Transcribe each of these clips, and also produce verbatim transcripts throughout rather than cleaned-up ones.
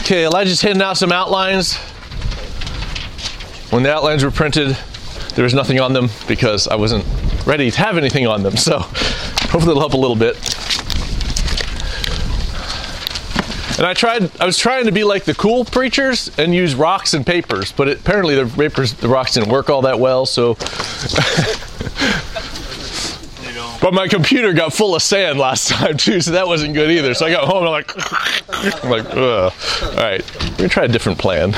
Okay, Elijah's handing out some outlines. When the outlines were printed, there was nothing on them because I wasn't ready to have anything on them. So hopefully it'll help a little bit. And I tried, I was trying to be like the cool preachers and use rocks and papers, but it, apparently the papers, the rocks didn't work all that well, so. But my computer got full of sand last time too, so that wasn't good either. So I got home and I'm like, I'm like, ugh. All right, we're gonna try a different plan.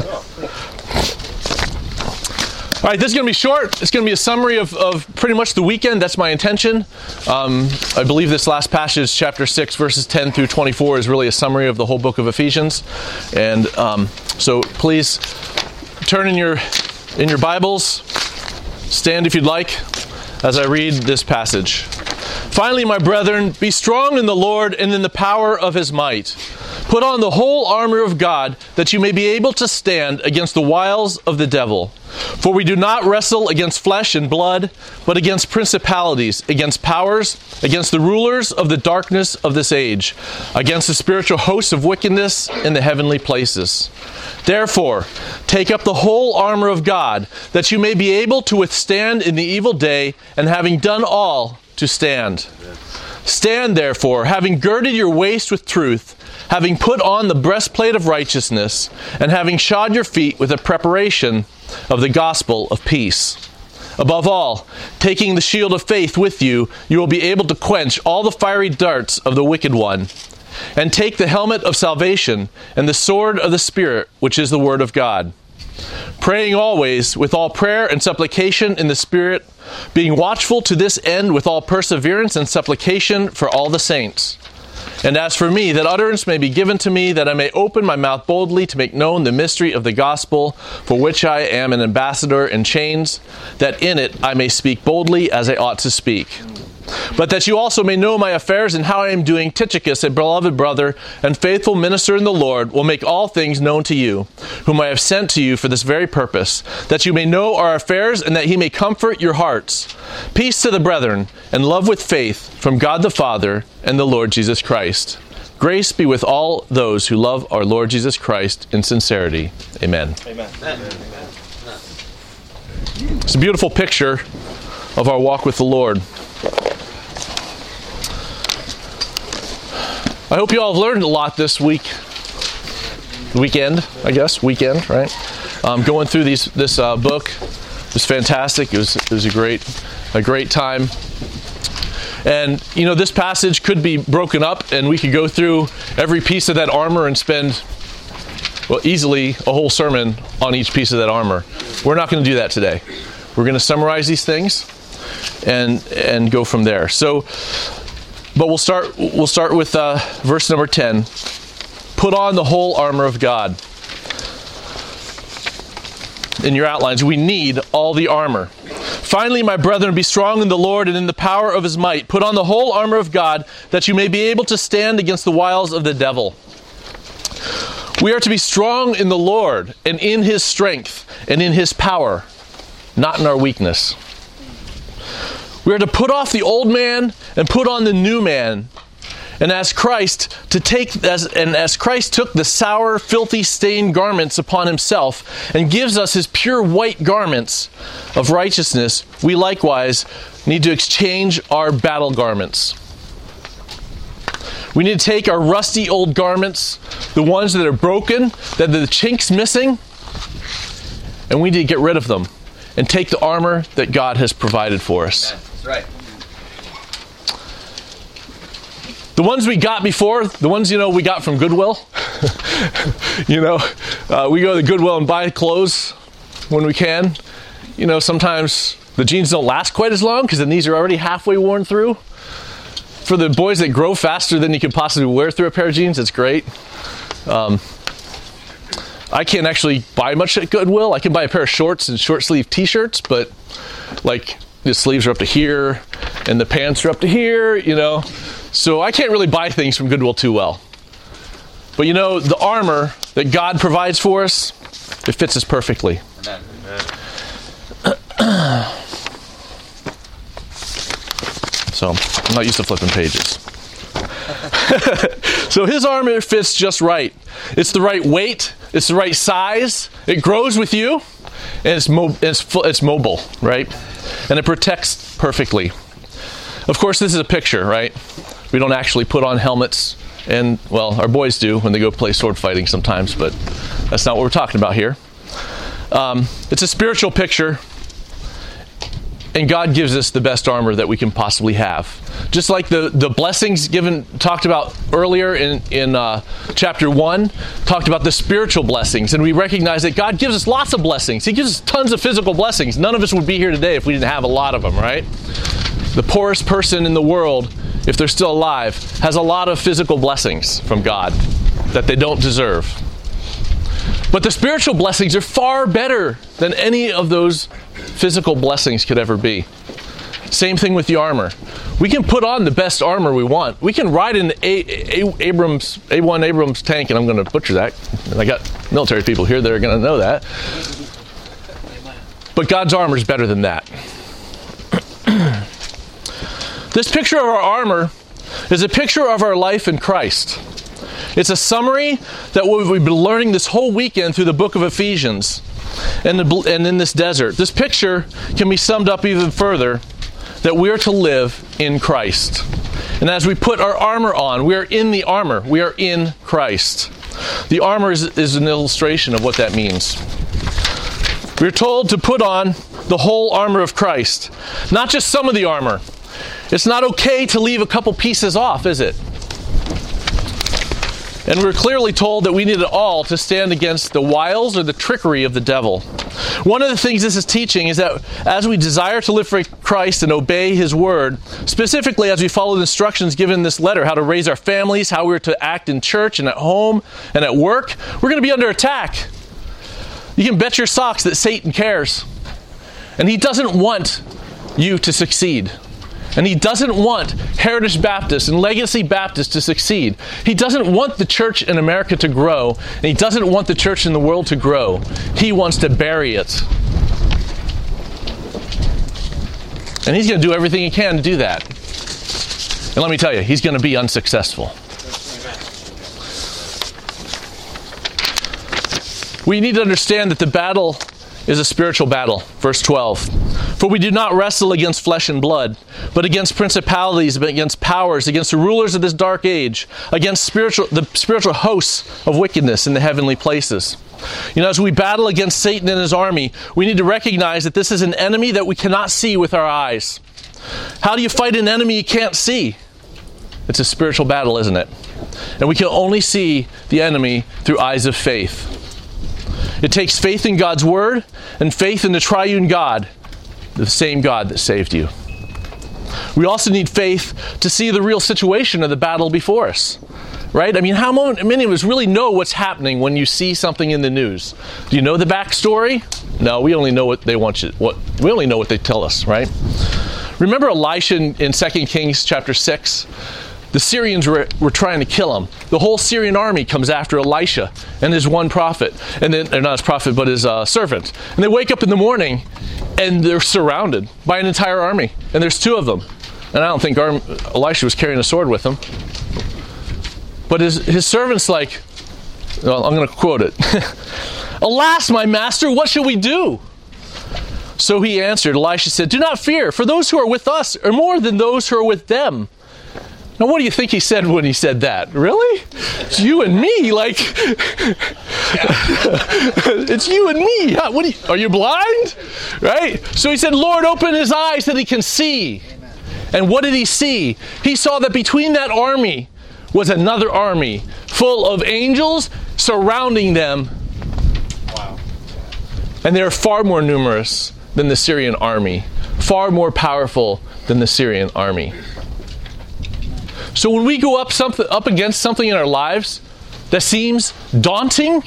All right, this is going to be short. It's going to be a summary of, of pretty much the weekend. That's my intention. Um, I believe this last passage, chapter six, verses ten through twenty-four, is really a summary of the whole book of Ephesians. And um, so please turn in your in your Bibles. Stand if you'd like as I read this passage. Finally, my brethren, be strong in the Lord and in the power of his might. Put on the whole armor of God, that you may be able to stand against the wiles of the devil. For we do not wrestle against flesh and blood, but against principalities, against powers, against the rulers of the darkness of this age, against the spiritual hosts of wickedness in the heavenly places. Therefore, take up the whole armor of God, that you may be able to withstand in the evil day, and having done all, to stand. Stand therefore, having girded your waist with truth, having put on the breastplate of righteousness, and having shod your feet with the preparation of the gospel of peace. Above all, taking the shield of faith with you, you will be able to quench all the fiery darts of the wicked one. And take the helmet of salvation and the sword of the Spirit, which is the word of God. Praying always with all prayer and supplication in the Spirit, being watchful to this end with all perseverance and supplication for all the saints. And as for me, that utterance may be given to me, that I may open my mouth boldly to make known the mystery of the gospel, for which I am an ambassador in chains, that in it I may speak boldly as I ought to speak. But that you also may know my affairs and how I am doing, Tychicus, a beloved brother and faithful minister in the Lord, will make all things known to you, whom I have sent to you for this very purpose, that you may know our affairs and that he may comfort your hearts. Peace to the brethren, and love with faith from God the Father and the Lord Jesus Christ. Grace be with all those who love our Lord Jesus Christ in sincerity. Amen. Amen. Amen. It's a beautiful picture of our walk with the Lord. I hope you all have learned a lot this week, weekend, I guess, weekend, right? Um, going through these this uh, book was fantastic. It was it was a great a great time. And you know, this passage could be broken up, and we could go through every piece of that armor and spend, well, easily a whole sermon on each piece of that armor. We're not going to do that today. We're going to summarize these things and and go from there. So. But we'll start we'll start with uh, verse number ten. Put on the whole armor of God. In your outlines, we need all the armor. Finally, my brethren, be strong in the Lord and in the power of his might. Put on the whole armor of God, that you may be able to stand against the wiles of the devil. We are to be strong in the Lord and in his strength and in his power, not in our weakness. We are to put off the old man and put on the new man. And as Christ to take as and as Christ took the sour, filthy, stained garments upon himself and gives us his pure white garments of righteousness, we likewise need to exchange our battle garments. We need to take our rusty old garments, the ones that are broken, that the chinks missing, and we need to get rid of them and take the armor that God has provided for us. Right. The ones we got before, the ones, you know, we got from Goodwill. you know, uh, we go to Goodwill and buy clothes when we can. You know, sometimes the jeans don't last quite as long because the knees are already halfway worn through. For the boys that grow faster than you can possibly wear through a pair of jeans, it's great. Um, I can't actually buy much at Goodwill. I can buy a pair of shorts and short sleeve t-shirts, but like, the sleeves are up to here, and the pants are up to here, you know. So I can't really buy things from Goodwill too well. But you know, the armor that God provides for us, it fits us perfectly. Amen. So, I'm not used to flipping pages. So his armor fits just right. It's the right weight. It's the right size. It grows with you. And it's, mo- it's, fu- it's mobile, right? And it protects perfectly. Of course, this is a picture, right? We don't actually put on helmets. And, well, our boys do when they go play sword fighting sometimes, but that's not what we're talking about here. Um, it's a spiritual picture. And God gives us the best armor that we can possibly have. Just like the, the blessings given, talked about earlier in, in uh, chapter one, talked about the spiritual blessings. And we recognize that God gives us lots of blessings. He gives us tons of physical blessings. None of us would be here today if we didn't have a lot of them, right? The poorest person in the world, if they're still alive, has a lot of physical blessings from God that they don't deserve. But the spiritual blessings are far better than any of those physical blessings could ever be. Same thing with the armor. We can put on the best armor we want. We can ride in a, a, Abrams, A one Abrams tank, and I'm going to butcher that. And I got military people here that are going to know that. But God's armor is better than that. This picture of our armor is a picture of our life in Christ. It's a summary that we've been learning this whole weekend through the book of Ephesians and, the, and in this desert. This picture can be summed up even further, that we are to live in Christ. And as we put our armor on, we are in the armor. We are in Christ. The armor is, is an illustration of what that means. We're told to put on the whole armor of Christ, not just some of the armor. It's not okay to leave a couple pieces off, is it? And we're clearly told that we need it all to stand against the wiles or the trickery of the devil. One of the things this is teaching is that as we desire to live for Christ and obey His word, specifically as we follow the instructions given in this letter, how to raise our families, how we're to act in church and at home and at work, we're going to be under attack. You can bet your socks that Satan cares. And he doesn't want you to succeed. And he doesn't want Heritage Baptist and Legacy Baptist to succeed. He doesn't want the church in America to grow, and he doesn't want the church in the world to grow. He wants to bury it. And he's going to do everything he can to do that. And let me tell you, he's going to be unsuccessful. We need to understand that the battle is a spiritual battle. Verse twelve. For we do not wrestle against flesh and blood, but against principalities, against powers, against the rulers of this dark age, against spiritual the spiritual hosts of wickedness in the heavenly places. You know, as we battle against Satan and his army, we need to recognize that this is an enemy that we cannot see with our eyes. How do you fight an enemy you can't see? It's a spiritual battle, isn't it? And we can only see the enemy through eyes of faith. It takes faith in God's word and faith in the triune God, the same God that saved you. We also need faith to see the real situation of the battle before us. Right? I mean, how many of us really know what's happening when you see something in the news? Do you know the backstory? No, we only know what they want you. What we only know what they tell us, right? Remember Elisha in, in Second Kings chapter six? The Syrians were, were trying to kill him. The whole Syrian army comes after Elisha and his one prophet, and then, or not his prophet, but his uh, servant. And they wake up in the morning, and they're surrounded by an entire army. And there's two of them. And I don't think Ar- Elisha was carrying a sword with him. But his, his servant's like, well, I'm going to quote it. Alas, my master, what shall we do? So he answered, Elisha said, do not fear, for those who are with us are more than those who are with them. Now, what do you think he said when he said that? Really? It's you and me, like, it's you and me. What are you, are you blind? Right? So he said, Lord, open his eyes that he can see. Amen. And what did he see? He saw that between that army was another army full of angels surrounding them. Wow. And they're far more numerous than the Syrian army, far more powerful than the Syrian army. So when we go up something up against something in our lives that seems daunting,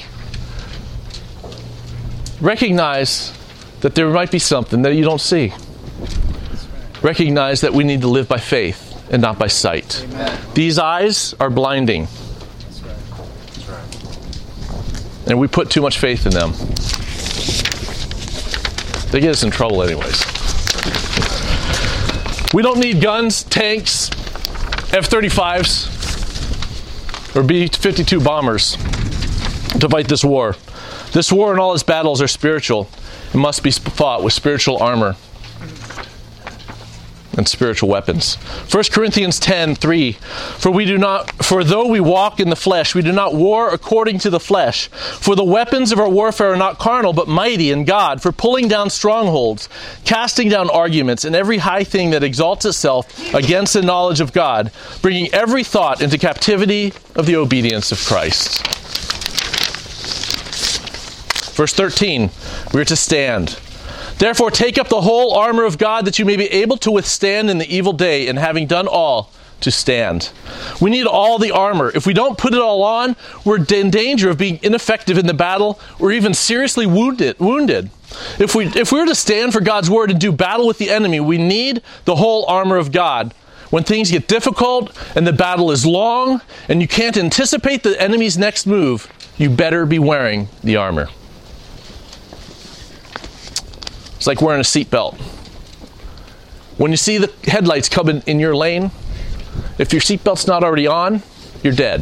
recognize that there might be something that you don't see. Recognize that we need to live by faith and not by sight. Amen. These eyes are blinding. That's right. That's right. And we put too much faith in them. They get us in trouble anyways. We don't need guns, tanks, F thirty-fives. or B fifty-two bombers to fight this war. This war and all its battles are spiritual. It must be fought with spiritual armor and spiritual weapons. First Corinthians ten three, for we do not, for though we walk in the flesh, we do not war according to the flesh. For the weapons of our warfare are not carnal, but mighty in God, for pulling down strongholds, casting down arguments, and every high thing that exalts itself against the knowledge of God, bringing every thought into captivity of the obedience of Christ. Verse thirteen, we are to stand. Therefore, take up the whole armor of God that you may be able to withstand in the evil day, and having done all, to stand. We need all the armor. If we don't put it all on, we're in danger of being ineffective in the battle or even seriously wounded. wounded. If we, if we were to stand for God's word and do battle with the enemy, we need the whole armor of God. When things get difficult and the battle is long and you can't anticipate the enemy's next move, you better be wearing the armor. It's like wearing a seatbelt. When you see the headlights coming in your lane, if your seatbelt's not already on, you're dead.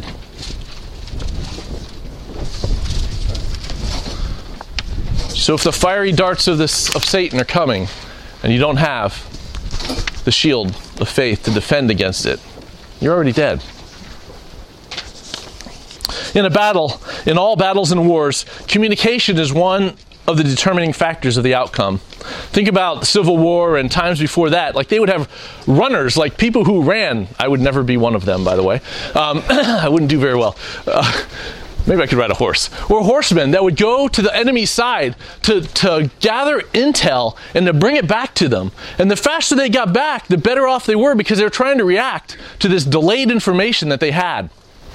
So if the fiery darts of this of Satan are coming, and you don't have the shield of faith to defend against it, you're already dead. In a battle, in all battles and wars, communication is one of the determining factors of the outcome. Think about the Civil War and times before that. Like they would have runners, like people who ran. I would never be one of them, by the way. Um, I wouldn't do very well. Uh, maybe I could ride a horse. Or horsemen that would go to the enemy's side to, to gather intel and to bring it back to them. And the faster they got back, the better off they were because they were trying to react to this delayed information that they had.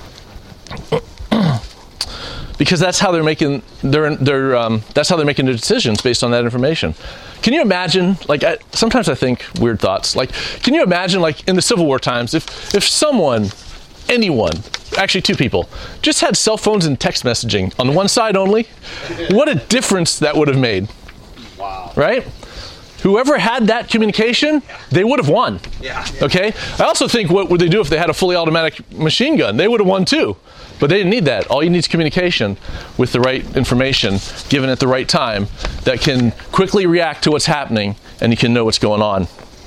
Because that's how they're making their, their um, that's how they're making their decisions based on that information. Can you imagine? Like I, sometimes I think weird thoughts. Like, can you imagine? Like in the Civil War times, if if someone, anyone, actually two people, just had cell phones and text messaging on one side only, what a difference that would have made. Wow. Right? Whoever had that communication, they would have won. Yeah. Okay? I also think what would they do if they had a fully automatic machine gun? They would have won too. But they didn't need that. All you need is communication with the right information given at the right time that can quickly react to what's happening and you can know what's going on.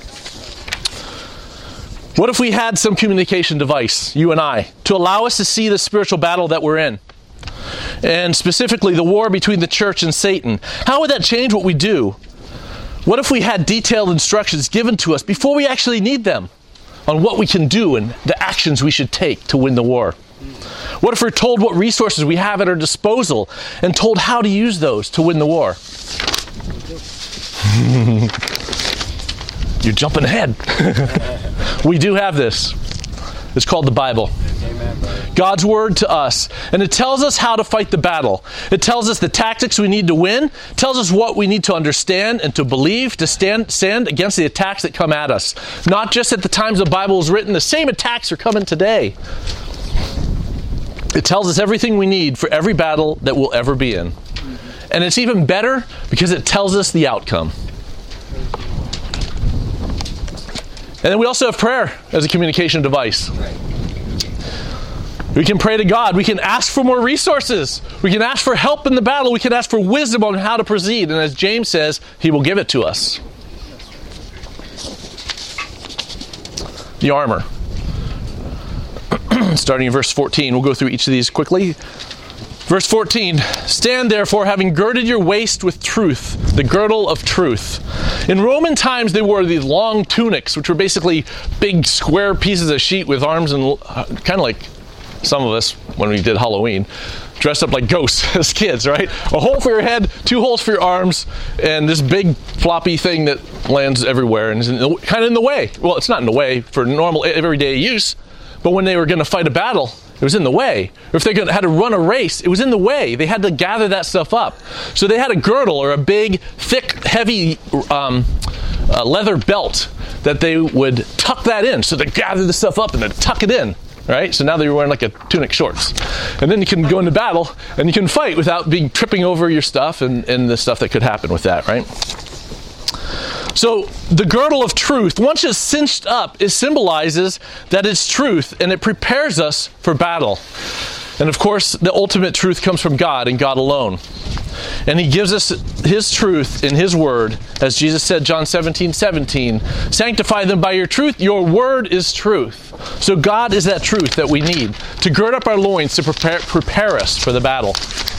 What if we had some communication device, you and I, to allow us to see the spiritual battle that we're in? And specifically the war between the church and Satan. How would that change what we do? What if we had detailed instructions given to us before we actually need them on what we can do and the actions we should take to win the war? What if we're told what resources we have at our disposal and told how to use those to win the war? You're jumping ahead. We do have this. It's called the Bible. God's word to us. And it tells us how to fight the battle. It tells us the tactics we need to win. It tells us what we need to understand and to believe to stand, stand against the attacks that come at us. Not just at the times the Bible was written. The same attacks are coming today. It tells us everything we need for every battle that we'll ever be in. And it's even better because it tells us the outcome. And then we also have prayer as a communication device. We can pray to God. We can ask for more resources. We can ask for help in the battle. We can ask for wisdom on how to proceed. And as James says, he will give it to us. The armor. Starting in verse fourteen. We'll go through each of these quickly. Verse fourteen, stand therefore, having girded your waist with truth, the girdle of truth. In Roman times, they wore these long tunics, which were basically big square pieces of sheet with arms and uh, kind of like some of us, when we did Halloween, dressed up like ghosts as kids, right? A hole for your head, two holes for your arms, and this big floppy thing that lands everywhere and is in the, kind of in the way. Well, it's not in the way for normal, everyday use, but when they were going to fight a battle, it was in the way. Or if they had to run a race, it was in the way. They had to gather that stuff up. So they had a girdle or a big, thick, heavy um, uh, leather belt that they would tuck that in. So they gather the stuff up and then tuck it in. Right? So now they were wearing like a tunic shorts. And then you can go into battle and you can fight without being tripping over your stuff and, and the stuff that could happen with that, right? So the girdle of truth, once it's cinched up, it symbolizes that it's truth, and it prepares us for battle. And of course, the ultimate truth comes from God and God alone. And he gives us his truth in his word. As Jesus said, John seventeen seventeen, sanctify them by your truth. Your word is truth. So God is that truth that we need to gird up our loins, to prepare, prepare us for the battle.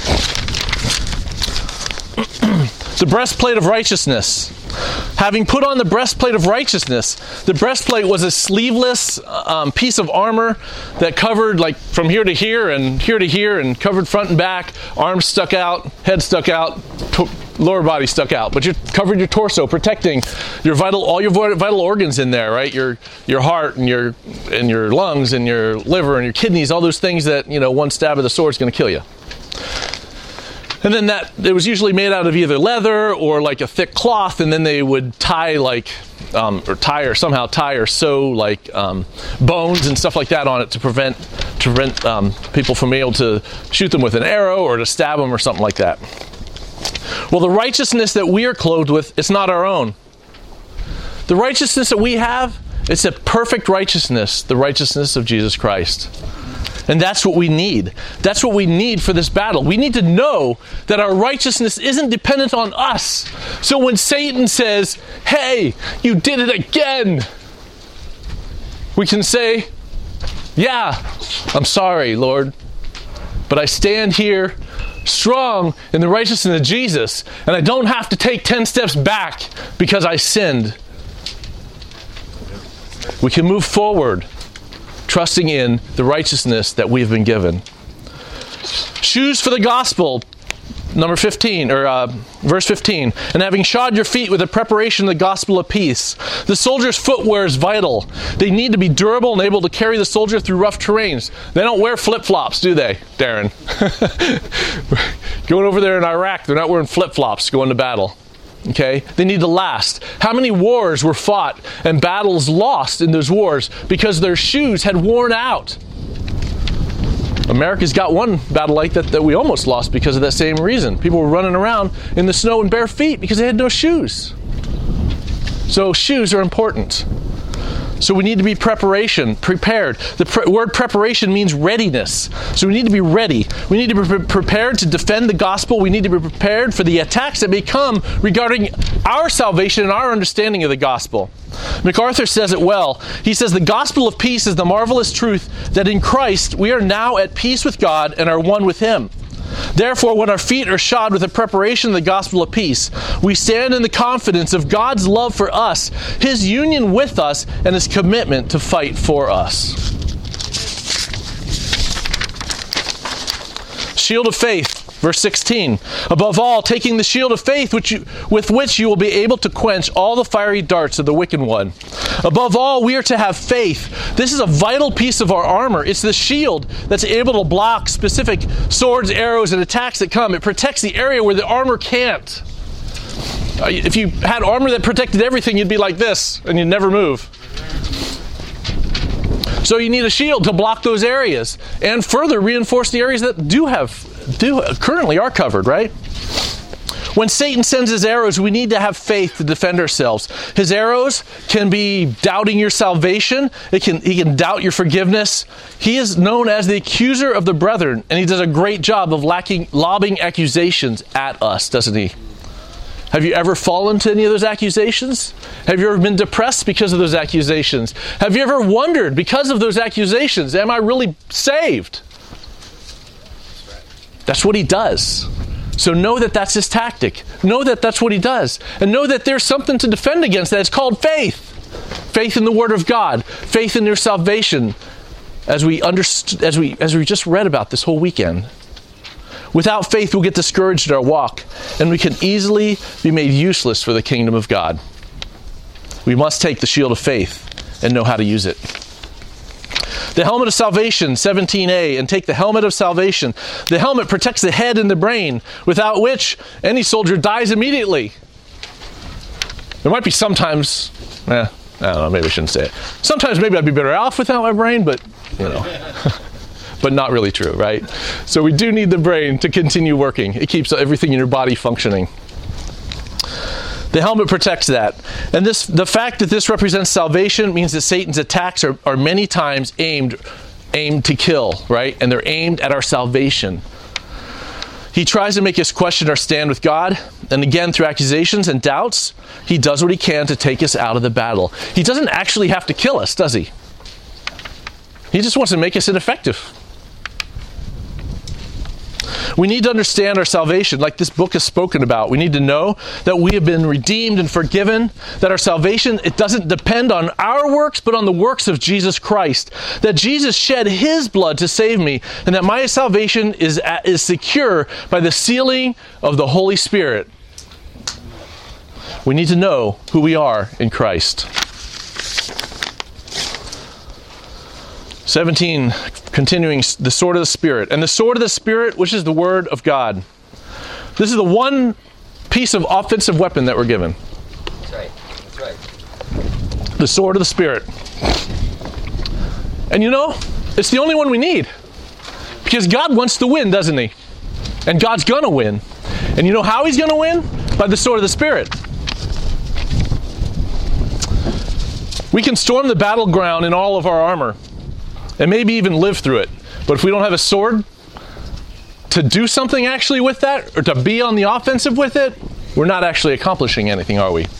The breastplate of righteousness. Having put on the breastplate of righteousness, the breastplate was a sleeveless um, piece of armor that covered like from here to here and here to here and covered front and back, arms stuck out, head stuck out, to- lower body stuck out. But you covered your torso, protecting your vital, all your vital organs in there, right? Your your heart and your and your lungs and your liver and your kidneys, all those things that, you know, one stab of the sword is going to kill you. And then that, it was usually made out of either leather or like a thick cloth, and then they would tie like, um, or tie or somehow tie or sew like um, bones and stuff like that on it to prevent to prevent um, people from being able to shoot them with an arrow or to stab them or something like that. Well, the righteousness that we are clothed with, it's not our own. The righteousness that we have, it's a perfect righteousness, the righteousness of Jesus Christ. And that's what we need. That's what we need for this battle. We need to know that our righteousness isn't dependent on us. So when Satan says, hey, you did it again, we can say, yeah, I'm sorry, Lord, but I stand here strong in the righteousness of Jesus, and I don't have to take ten steps back because I sinned. We can move forward, trusting in the righteousness that we've been given. Shoes for the gospel, number fifteen, or uh, verse fifteen. And having shod your feet with the preparation of the gospel of peace. The soldier's footwear is vital. They need to be durable and able to carry the soldier through rough terrains. They don't wear flip-flops, do they, Darren? Going over there in Iraq, they're not wearing flip-flops going to battle. Okay? They need to last. How many wars were fought and battles lost in those wars because their shoes had worn out? America's got one battle like that that we almost lost because of that same reason. People were running around in the snow in bare feet because they had no shoes. So shoes are important. So we need to be preparation, prepared. The pre- word preparation means readiness. So we need to be ready. We need to be pre- prepared to defend the gospel. We need to be prepared for the attacks that may come regarding our salvation and our understanding of the gospel. MacArthur says it well. He says, the gospel of peace is the marvelous truth that in Christ we are now at peace with God and are one with Him. Therefore, when our feet are shod with the preparation of the gospel of peace, we stand in the confidence of God's love for us, His union with us, and His commitment to fight for us. Shield of faith. Verse sixteen, above all, taking the shield of faith which you, with which you will be able to quench all the fiery darts of the wicked one. Above all, we are to have faith. This is a vital piece of our armor. It's the shield that's able to block specific swords, arrows, and attacks that come. It protects the area where the armor can't. Uh, if you had armor that protected everything, you'd be like this, and you'd never move. So you need a shield to block those areas, and further reinforce the areas that do have do currently are covered, right? When Satan sends his arrows, we need to have faith to defend ourselves. His arrows can be doubting your salvation. It can he can doubt your forgiveness. He is known as the accuser of the brethren, and he does a great job of lacking, lobbing accusations at us, doesn't he? Have you ever fallen to any of those accusations? Have you ever been depressed because of those accusations? Have you ever wondered, because of those accusations, am I really saved? That's what he does. So know that that's his tactic. Know that that's what he does. And know that there's something to defend against that. It's called faith. Faith in the Word of God. Faith in your salvation. As we underst- as we as we just read about this whole weekend. Without faith, we'll get discouraged in our walk, and we can easily be made useless for the kingdom of God. We must take the shield of faith and know how to use it. The helmet of salvation, seventeen a, and take the helmet of salvation. The helmet protects the head and the brain, without which any soldier dies immediately. There might be sometimes, eh, I don't know, maybe I shouldn't say it. Sometimes maybe I'd be better off without my brain, but, you know. But not really true, right? So we do need the brain to continue working. It keeps everything in your body functioning. The helmet protects that. And this, the fact that this represents salvation means that Satan's attacks are, are many times aimed, aimed to kill, right? And they're aimed at our salvation. He tries to make us question our stand with God. And again, through accusations and doubts, he does what he can to take us out of the battle. He doesn't actually have to kill us, does he? He just wants to make us ineffective. We need to understand our salvation like this book has spoken about. We need to know that we have been redeemed and forgiven, that our salvation, it doesn't depend on our works, but on the works of Jesus Christ. That Jesus shed his blood to save me, and that my salvation is, is secure by the sealing of the Holy Spirit. We need to know who we are in Christ. seventeen, continuing, the sword of the Spirit. And the sword of the Spirit, which is the word of God. This is the one piece of offensive weapon that we're given. That's right. That's right. The sword of the Spirit. And you know, it's the only one we need. Because God wants to win, doesn't he? And God's going to win. And you know how he's going to win? By the sword of the Spirit. We can storm the battleground in all of our armor. And maybe even live through it. But if we don't have a sword to do something actually with that, or to be on the offensive with it, we're not actually accomplishing anything, are we?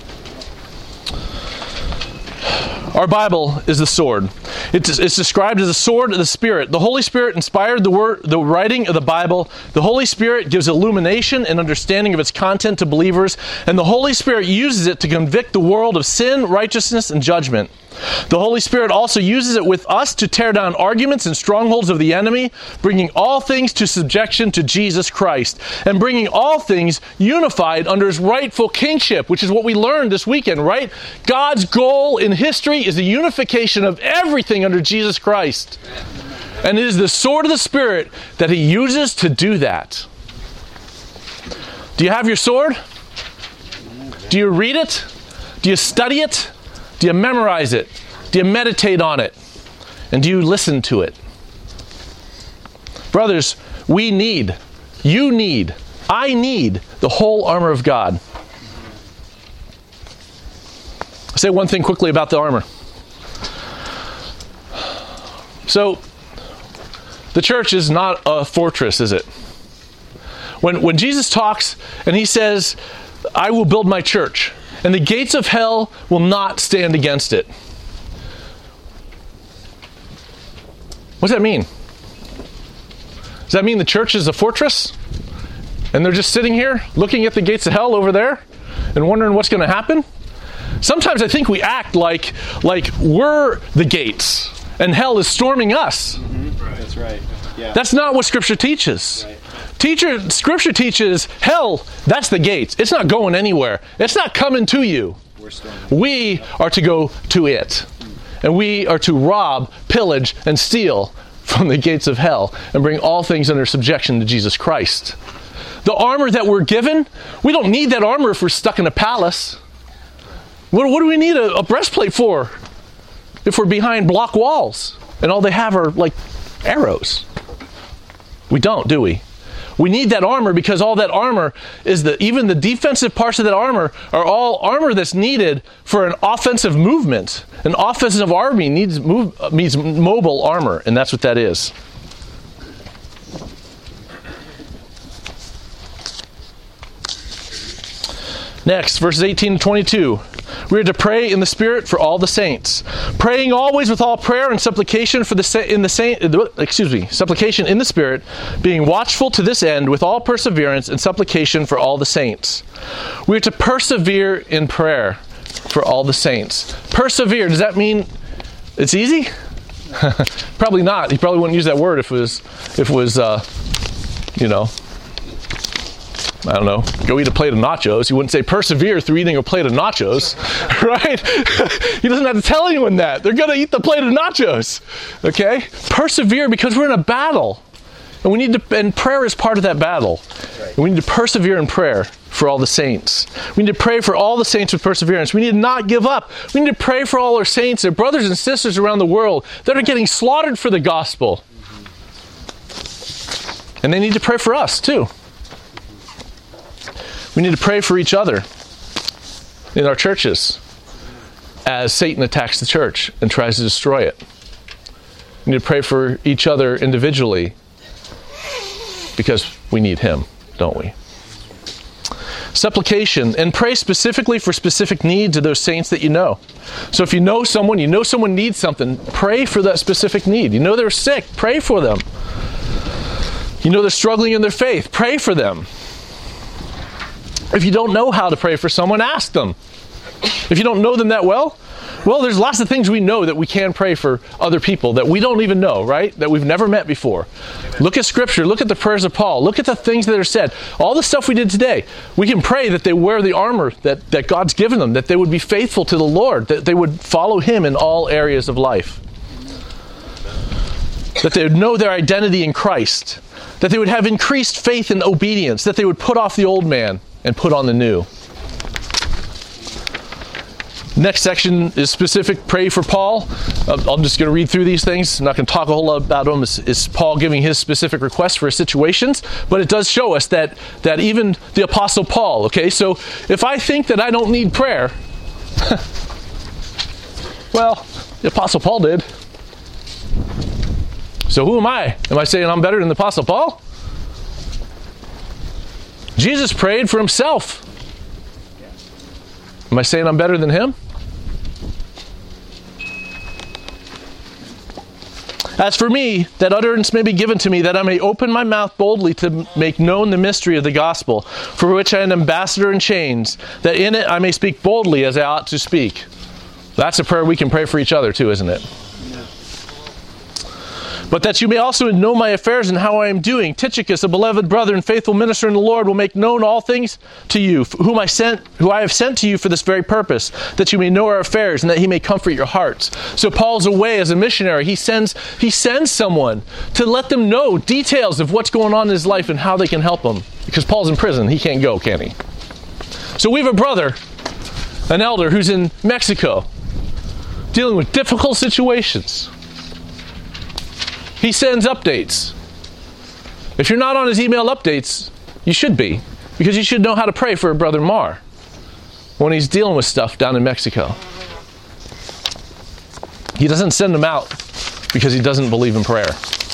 Our Bible is the sword. It's, it's described as the sword of the Spirit. The Holy Spirit inspired the word, the writing of the Bible. The Holy Spirit gives illumination and understanding of its content to believers. And the Holy Spirit uses it to convict the world of sin, righteousness, and judgment. The Holy Spirit also uses it with us to tear down arguments and strongholds of the enemy, bringing all things to subjection to Jesus Christ, and bringing all things unified under his rightful kingship, which is what we learned this weekend, right? God's goal in history is the unification of everything under Jesus Christ. And it is the sword of the Spirit that he uses to do that. Do you have your sword? Do you read it? Do you study it? Do you memorize it? Do you meditate on it? And do you listen to it? Brothers, we need, you need, I need the whole armor of God. I'll say one thing quickly about the armor. So, the church is not a fortress, is it? When, when Jesus talks and he says, I will build my church, and the gates of hell will not stand against it. What does that mean? Does that mean the church is a fortress? And they're just sitting here looking at the gates of hell over there and wondering what's going to happen? Sometimes I think we act like, like we're the gates and hell is storming us. Mm-hmm. Right. That's right. Yeah. That's not what Scripture teaches. Right. Teacher, Scripture teaches hell, that's the gates. It's not going anywhere. It's not coming to you. We're we are to go to it. And we are to rob, pillage, and steal from the gates of hell and bring all things under subjection to Jesus Christ. The armor that we're given, we don't need that armor if we're stuck in a palace. What, what do we need a, a breastplate for if we're behind block walls and all they have are like arrows? We don't, do we? We need that armor because all that armor is the, even the defensive parts of that armor are all armor that's needed for an offensive movement. An offensive army needs move, means mobile armor, and that's what that is. Next, verses eighteen to twenty-two. We are to pray in the Spirit for all the saints, praying always with all prayer and supplication for the sa- in the saint. Excuse me, supplication in the Spirit, being watchful to this end with all perseverance and supplication for all the saints. We are to persevere in prayer for all the saints. Persevere. Does that mean it's easy? Probably not. He probably wouldn't use that word if it was, if it was, uh, you know. I don't know, go eat a plate of nachos. He wouldn't say persevere through eating a plate of nachos, right? He doesn't have to tell anyone that. They're going to eat the plate of nachos, okay? Persevere because we're in a battle. And we need to, and prayer is part of that battle. And we need to persevere in prayer for all the saints. We need to pray for all the saints with perseverance. We need to not give up. We need to pray for all our saints, our brothers and sisters around the world that are getting slaughtered for the gospel. And they need to pray for us too. We need to pray for each other. in our churches as Satan attacks the church and tries to destroy it. We need to pray for each other individually because we need him, don't we? Supplication, and pray specifically for specific needs of those saints that you know. So if you know someone, you know someone needs something, pray for that specific need. You know they're sick, pray for them. You know they're struggling in their faith, pray for them. If you don't know how to pray for someone, ask them. If you don't know them that well, well, there's lots of things we know that we can pray for other people that we don't even know, right? That we've never met before. Amen. Look at Scripture. Look at the prayers of Paul. Look at the things that are said. All the stuff we did today. We can pray that they wear the armor that, that God's given them, that they would be faithful to the Lord, that they would follow him in all areas of life. That they would know their identity in Christ. That they would have increased faith and obedience. That they would put off the old man and put on the new. Next section is specific pray for Paul. Uh, I'm just going to read through these things. I'm not going to talk a whole lot about them. It's, it's Paul giving his specific requests for his situations, but it does show us that that even the Apostle Paul, okay, so if I think that I don't need prayer, well, the Apostle Paul did. So who am I? Am I saying I'm better than the Apostle Paul? Jesus prayed for himself. Am I saying I'm better than him? As for me, that utterance may be given to me, that I may open my mouth boldly to make known the mystery of the gospel, for which I am an ambassador in chains, that in it I may speak boldly as I ought to speak. That's a prayer we can pray for each other too, isn't it? But that you may also know my affairs and how I am doing. Tychicus, a beloved brother and faithful minister in the Lord, will make known all things to you, whom I sent, who I have sent to you for this very purpose, that you may know our affairs and that he may comfort your hearts. So Paul's away as a missionary. He sends, he sends someone to let them know details of what's going on in his life and how they can help him. Because Paul's in prison. He can't go, can he? So we have a brother, an elder, who's in Mexico, dealing with difficult situations. He sends updates. If you're not on his email updates, you should be, because you should know how to pray for Brother Mar when he's dealing with stuff down in Mexico. He doesn't send them out because he doesn't believe in prayer.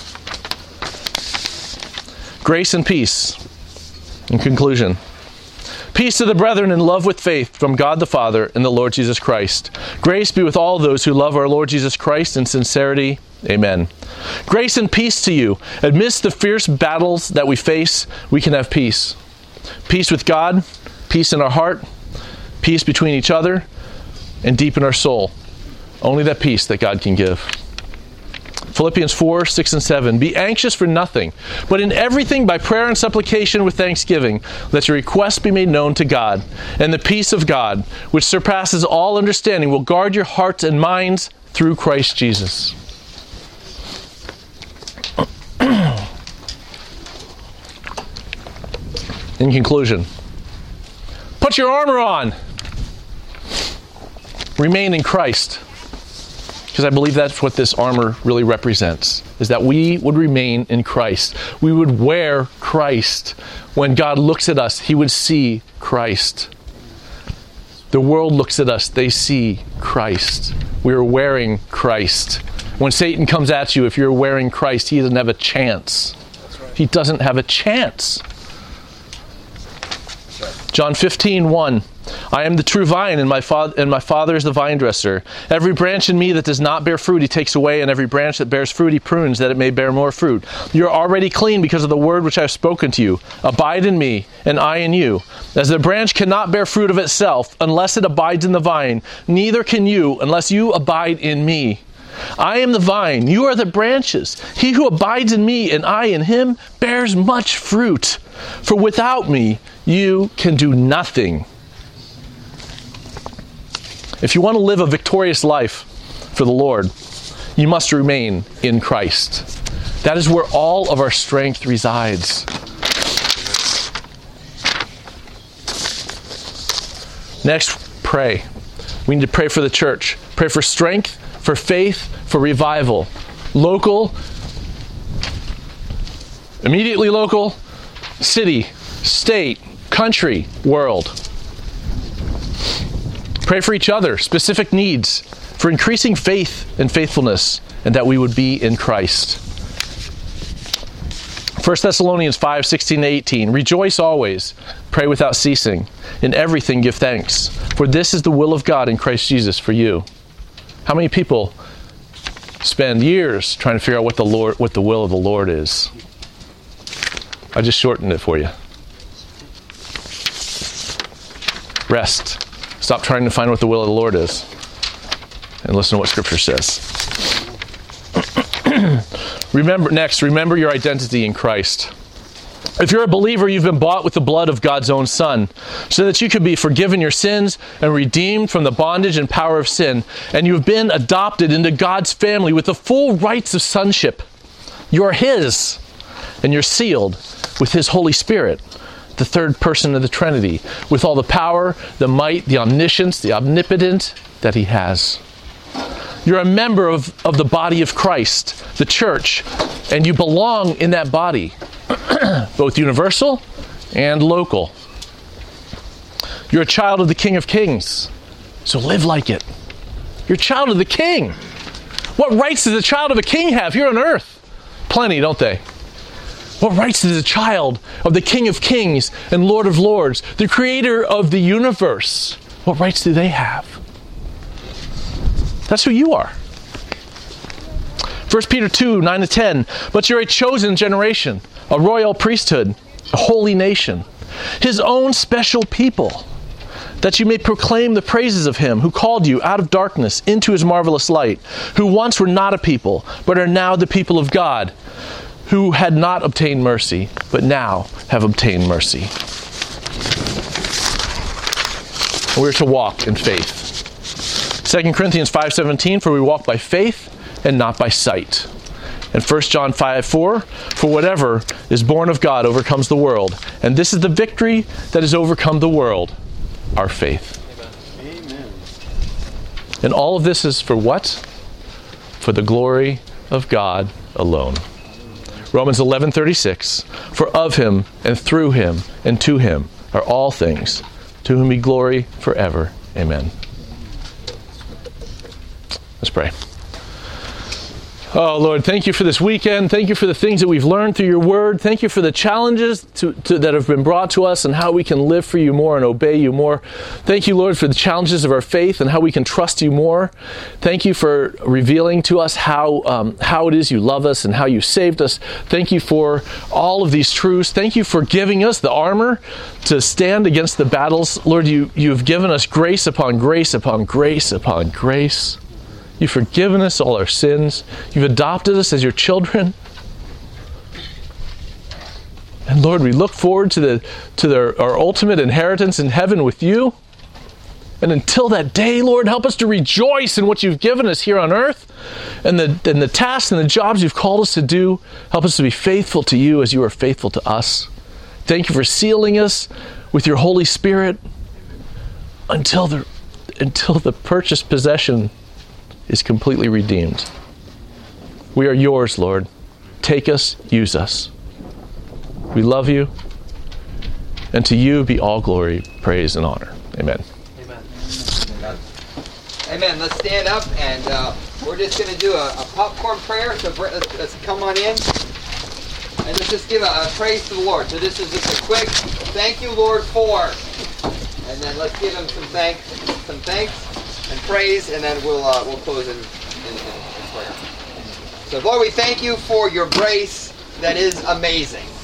Grace and peace. In conclusion, peace to the brethren in love with faith from God the Father and the Lord Jesus Christ. Grace be with all those who love our Lord Jesus Christ in sincerity. Amen. Grace and peace to you. Amidst the fierce battles that we face, we can have peace. Peace with God, peace in our heart, peace between each other, and deep in our soul. Only that peace that God can give. Philippians four, six, and seven. Be anxious for nothing, but in everything by prayer and supplication with thanksgiving, let your requests be made known to God. And the peace of God, which surpasses all understanding, will guard your hearts and minds through Christ Jesus. In conclusion, put your armor on. Remain in Christ. Because I believe that's what this armor really represents, is that we would remain in Christ. We would wear Christ. When God looks at us, he would see Christ. The world looks at us, they see Christ. We are wearing Christ. When Satan comes at you, if you're wearing Christ, he doesn't have a chance. He doesn't have a chance. John fifteen, one. I am the true vine, and my, fa- and my Father is the vine dresser. Every branch in me that does not bear fruit, he takes away, and every branch that bears fruit, he prunes, that it may bear more fruit. You are already clean because of the word which I have spoken to you. Abide in me, and I in you. As the branch cannot bear fruit of itself unless it abides in the vine, neither can you unless you abide in me. I am the vine, you are the branches. He who abides in me and I in him bears much fruit. For without me, you can do nothing. If you want to live a victorious life for the Lord, you must remain in Christ. That is where all of our strength resides. Next, pray. We need to pray for the church. Pray for strength, for faith, for revival. Local, immediately local, city, state, country, world. Pray for each other, specific needs, for increasing faith and faithfulness, and that we would be in Christ. First Thessalonians five, sixteen to eighteen. Rejoice always, pray without ceasing. In everything give thanks, for this is the will of God in Christ Jesus for you. How many people spend years trying to figure out what the Lord, what the will of the Lord is? I just shortened it for you. Rest. Stop trying to find what the will of the Lord is, and listen to what Scripture says. Remember, next, remember your identity in Christ. If you're a believer, you've been bought with the blood of God's own Son, so that you could be forgiven your sins and redeemed from the bondage and power of sin, and you've been adopted into God's family with the full rights of sonship. You're His, and you're sealed with His Holy Spirit, the third person of the Trinity, with all the power, the might, the omniscience, the omnipotent that He has. You're a member of, of the body of Christ, the church, and you belong in that body, both universal and local. You're a child of the King of Kings, so live like it. You're a child of the King. What rights does a child of a king have here on earth? Plenty, don't they? What rights does a child of the King of Kings and Lord of Lords, the creator of the universe, what rights do they have? That's who you are. First Peter two, nine to ten. But you're a chosen generation, a royal priesthood, a holy nation, His own special people, that you may proclaim the praises of Him who called you out of darkness into His marvelous light, who once were not a people, but are now the people of God, who had not obtained mercy, but now have obtained mercy. We're to walk in faith. Second Corinthians five seventeen, for we walk by faith and not by sight. And First John five four, for whatever is born of God overcomes the world. And this is the victory that has overcome the world, our faith. Amen. And all of this is for what? For the glory of God alone. Romans eleven thirty-six, for of Him and through Him and to Him are all things, to whom be glory forever. Amen. Let's pray. Oh, Lord, thank you for this weekend. Thank you for the things that we've learned through your word. Thank you for the challenges to, to, that have been brought to us and how we can live for you more and obey you more. Thank you, Lord, for the challenges of our faith and how we can trust you more. Thank you for revealing to us how, um, how it is you love us and how you saved us. Thank you for all of these truths. Thank you for giving us the armor to stand against the battles. Lord, you, you've given us grace upon grace upon grace upon grace. You've forgiven us all our sins. You've adopted us as your children. And Lord, we look forward to the to the, our ultimate inheritance in heaven with you. And until that day, Lord, help us to rejoice in what you've given us here on earth and the, and the tasks and the jobs you've called us to do. Help us to be faithful to you as you are faithful to us. Thank you for sealing us with your Holy Spirit until the, until the purchased possession is completely redeemed. We are yours, Lord. Take us, use us. We love you, and to you be all glory, praise, and honor. Amen. Amen. Amen. Let's stand up, and uh, we're just going to do a, a popcorn prayer. So let's, let's come on in, and let's just give a, a praise to the Lord. So this is just a quick thank you, Lord, for, and then let's give Him some thanks, some thanks. And praise, and then we'll uh, we'll close in, in, in prayer. So, Lord, we thank you for your grace that is amazing.